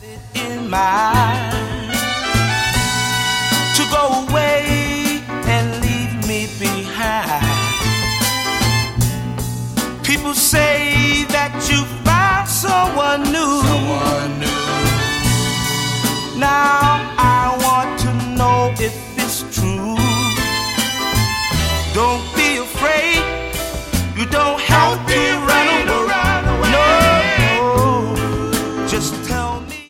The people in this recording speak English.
In mind to go away and leave me behind. People say that you found someone new. Now I want to know if it's true. Don't be afraid, you don't